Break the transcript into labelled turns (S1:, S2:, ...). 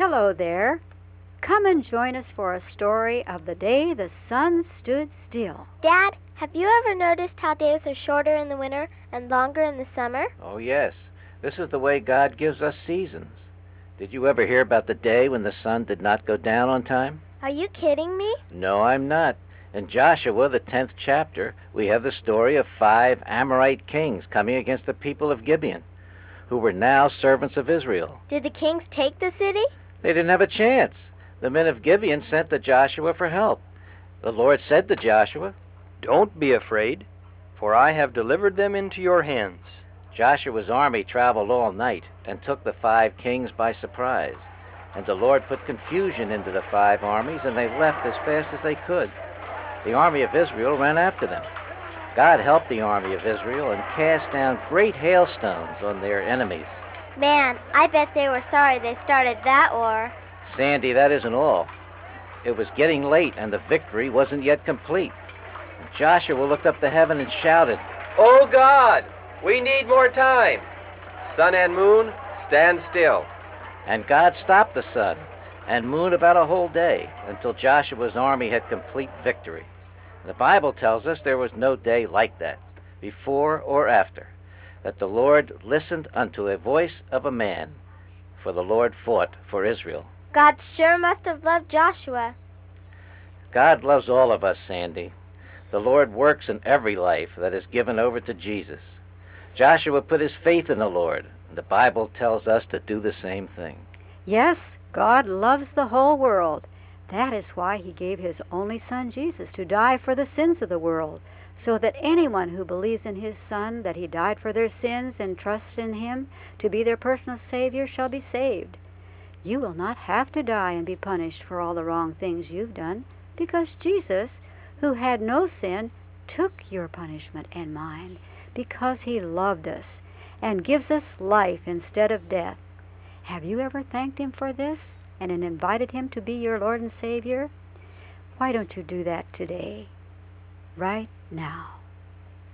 S1: Hello there. Come and join us for a story of the day the sun stood still.
S2: Dad, have you ever noticed how days are shorter in the winter and longer in the summer?
S3: Oh, yes. This is the way God gives us seasons. Did you ever hear about the day when the sun did not go down on time?
S2: Are you kidding me?
S3: No, I'm not. In Joshua, the 10th chapter, we have the story of 5 Amorite kings coming against the people of Gibeon, who were now servants of Israel.
S2: Did the kings take the city?
S3: They didn't have a chance. The men of Gibeon sent to Joshua for help. The Lord said to Joshua,
S4: "Don't be afraid, for I have delivered them into your hands."
S3: Joshua's army traveled all night and took the 5 kings by surprise. And the Lord put confusion into the 5 armies, and they left as fast as they could. The army of Israel ran after them. God helped the army of Israel and cast down great hailstones on their enemies.
S2: Man, I bet they were sorry they started that war.
S3: Sandy, that isn't all. It was getting late, and the victory wasn't yet complete. Joshua looked up to heaven and shouted,
S5: "Oh God, we need more time. Sun and moon, stand still."
S3: And God stopped the sun and moon about a whole day until Joshua's army had complete victory. The Bible tells us there was no day like that, before or after, that the Lord listened unto a voice of a man, for the Lord fought for Israel.
S2: God sure must have loved Joshua.
S3: God loves all of us, Sandy. The Lord works in every life that is given over to Jesus. Joshua put his faith in the Lord. The Bible tells us to do the same thing.
S1: Yes, God loves the whole world. That is why he gave his only Son Jesus to die for the sins of the world, so that anyone who believes in his Son, that he died for their sins, and trusts in him to be their personal Savior, shall be saved. You will not have to die and be punished for all the wrong things you've done, because Jesus, who had no sin, took your punishment and mine, because he loved us and gives us life instead of death. Have you ever thanked him for this and invited him to be your Lord and Savior? Why don't you do that today, right now?